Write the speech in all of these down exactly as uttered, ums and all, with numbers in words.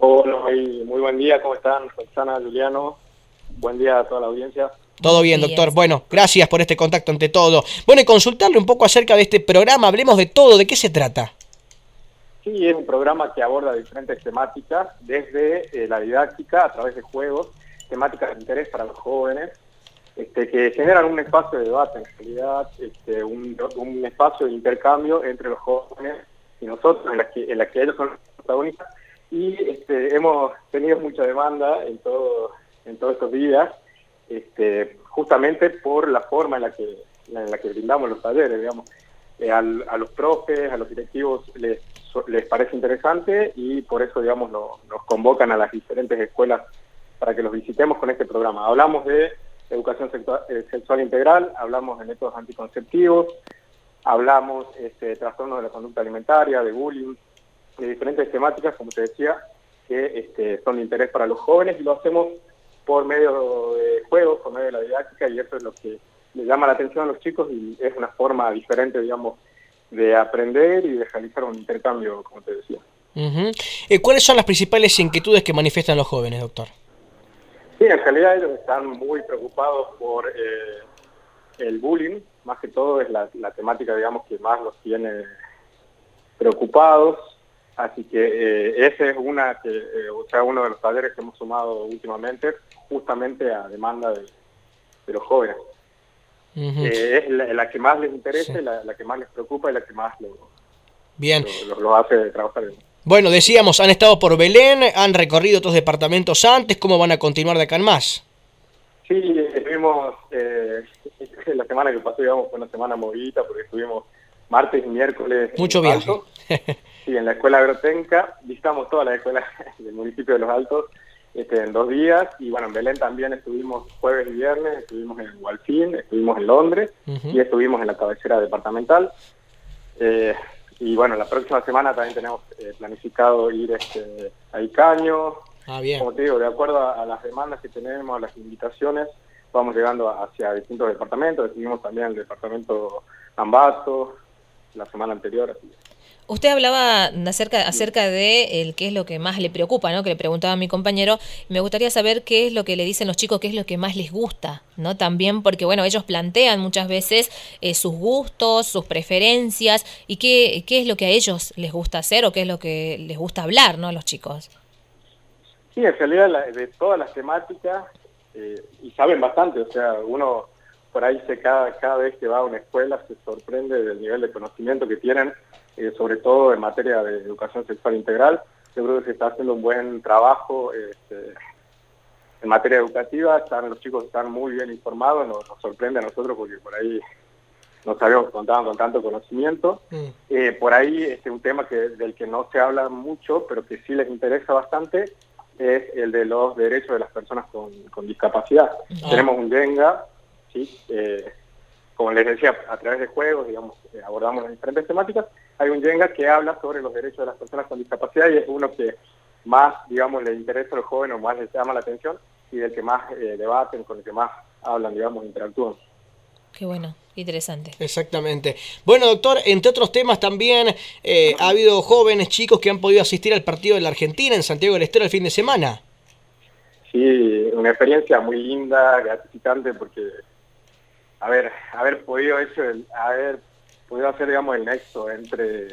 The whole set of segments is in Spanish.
Hola, muy, muy buen día, ¿cómo están? Roxana, Juliano, buen día a toda la audiencia. Todo bien, doctor. Bueno, gracias por este contacto ante todo. Bueno, y consultarle un poco acerca de este programa, hablemos de todo, ¿de qué se trata? Sí, es un programa que aborda diferentes temáticas, desde eh, la didáctica a través de juegos, temáticas de interés para los jóvenes, este, que generan un espacio de debate, en realidad, este, un, un espacio de intercambio entre los jóvenes y nosotros, en la que, en la que ellos son los protagonistas, y este, hemos tenido mucha demanda en, todo, en todos estos días, este, justamente por la forma en la que, en la que brindamos los talleres, digamos. Eh, al, a los profes, a los directivos les, les parece interesante y por eso, digamos, no, nos convocan a las diferentes escuelas para que los visitemos con este programa. Hablamos de educación sexual, eh, sexual integral, hablamos de métodos anticonceptivos, hablamos este, de trastornos de la conducta alimentaria, de bullying, de diferentes temáticas, como te decía, que este, son de interés para los jóvenes, y lo hacemos por medio de juegos, por medio de la didáctica, y eso es lo que le llama la atención a los chicos y es una forma diferente, digamos, de aprender y de realizar un intercambio, como te decía. Uh-huh. eh, ¿Cuáles son las principales inquietudes que manifiestan los jóvenes, doctor? Sí, en realidad ellos están muy preocupados por eh, el bullying, más que todo es la, la temática, digamos, que más los tiene preocupados, así que eh, ese es una que, eh, o sea, uno de los talleres que hemos sumado últimamente, justamente a demanda de, de los jóvenes. Uh-huh. eh, es la, la que más les interesa, sí. la, la que más les preocupa y la que más lo, Bien. lo, lo, lo hace trabajar. Bueno, decíamos, han estado por Belén, han recorrido otros departamentos antes, ¿cómo van a continuar de acá en más? Sí, estuvimos, eh, la semana que pasó, digamos, fue una semana movidita porque estuvimos martes y miércoles. Mucho en viaje. Altos, sí, en la escuela agrotécnica, visitamos todas las escuelas del municipio de Los Altos este, en dos días, y bueno, en Belén también estuvimos jueves y viernes, estuvimos en Gualfín, estuvimos en Londres, uh-huh. y estuvimos en la cabecera departamental. Eh, y bueno, la próxima semana también tenemos eh, planificado ir este, a Icaño. Ah, bien. Como te digo, de acuerdo a, a las demandas que tenemos, a las invitaciones, vamos llegando hacia distintos departamentos. Estuvimos también en el departamento Ambato la semana anterior. Así. Usted hablaba acerca, acerca de el qué es lo que más le preocupa, ¿no? Que le preguntaba a mi compañero. Me gustaría saber qué es lo que le dicen los chicos, qué es lo que más les gusta, ¿no? También porque, bueno, ellos plantean muchas veces eh, sus gustos, sus preferencias, y qué, qué es lo que a ellos les gusta hacer o qué es lo que les gusta hablar, ¿no? A los chicos. Sí, en realidad la, de todas las temáticas, eh, y saben bastante, o sea, uno por ahí se cada, cada vez que va a una escuela se sorprende del nivel de conocimiento que tienen, eh, sobre todo en materia de educación sexual integral. Yo creo que se está haciendo un buen trabajo este, en materia educativa, están, los chicos están muy bien informados, nos, nos sorprende a nosotros porque por ahí no sabíamos que contaban con tanto conocimiento. Mm. Eh, por ahí este, un tema que del que no se habla mucho, pero que sí les interesa bastante, es el de los derechos de las personas con, con discapacidad. Ah. Tenemos un Jenga, ¿sí? Eh, como les decía, a través de juegos, digamos, eh, abordamos las diferentes temáticas. Hay un Jenga que habla sobre los derechos de las personas con discapacidad y es uno que más, digamos, le interesa a los jóvenes o más les llama la atención y del que más eh, debaten, con el que más hablan, digamos, interactúan. Qué bueno, interesante. Exactamente. Bueno, doctor, entre otros temas también eh, ha habido jóvenes, chicos que han podido asistir al partido de la Argentina en Santiago del Estero el fin de semana. Sí, una experiencia muy linda, gratificante, porque haber, haber podido hecho el, haber podido hacer, digamos, el nexo entre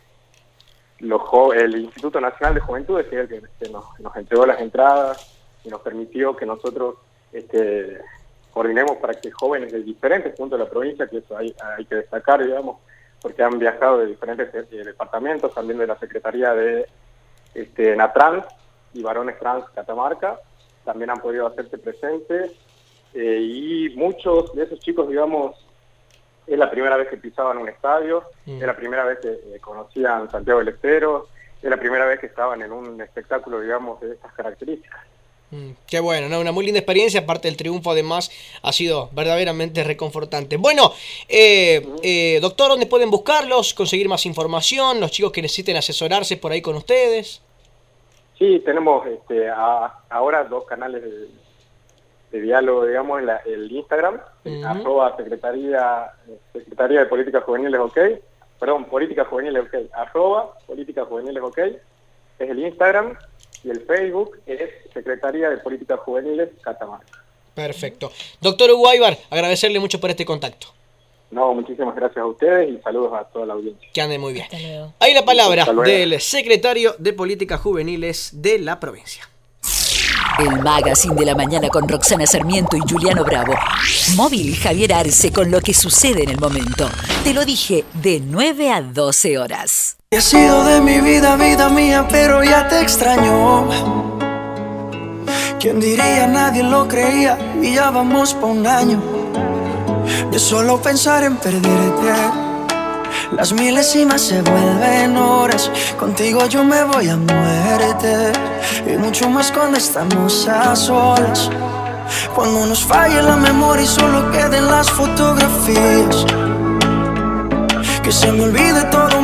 los jo el Instituto Nacional de Juventudes, que es el que, que nos, nos entregó las entradas y nos permitió que nosotros este, coordinemos para que jóvenes de diferentes puntos de la provincia, que eso hay, hay que destacar, digamos, porque han viajado de diferentes eh, departamentos, también de la Secretaría de este, Natrans y Varones Trans Catamarca, también han podido hacerse presentes, eh, y muchos de esos chicos, digamos, es la primera vez que pisaban un estadio, mm. es la primera vez que eh, conocían Santiago del Estero, es la primera vez que estaban en un espectáculo, digamos, de estas características. Mm, qué bueno, ¿no? Una muy linda experiencia, aparte del triunfo además ha sido verdaderamente reconfortante. Bueno, eh, uh-huh. eh, doctor, ¿dónde pueden buscarlos, conseguir más información, los chicos que necesiten asesorarse por ahí con ustedes? Sí, tenemos este, a, ahora dos canales de, de diálogo, digamos, en la, el Instagram, uh-huh. arroba Secretaría, Secretaría de Políticas Juveniles OK, perdón, Políticas Juveniles OK, arroba Políticas Juveniles OK, es el Instagram, y el Facebook es Secretaría de Políticas Juveniles Catamarca. Perfecto. Doctor Hugo Aybar, agradecerle mucho por este contacto. No, muchísimas gracias a ustedes y saludos a toda la audiencia. Que ande muy bien. Ahí la palabra Hasta luego. del secretario de Políticas Juveniles de la provincia. El Magazine de la Mañana con Roxana Sarmiento y Juliano Bravo. Móvil Javier Arce con lo que sucede en el momento. Te lo dije, de nueve a doce horas. Has sido de mi vida, vida mía, pero ya te extraño. ¿Quién diría? Nadie lo creía y ya vamos pa' un año de solo pensar en perderte. Las milésimas se vuelven horas. Contigo yo me voy a muerte. Y mucho más cuando estamos a solas. Cuando nos falle la memoria y solo queden las fotografías. Que se me olvide todo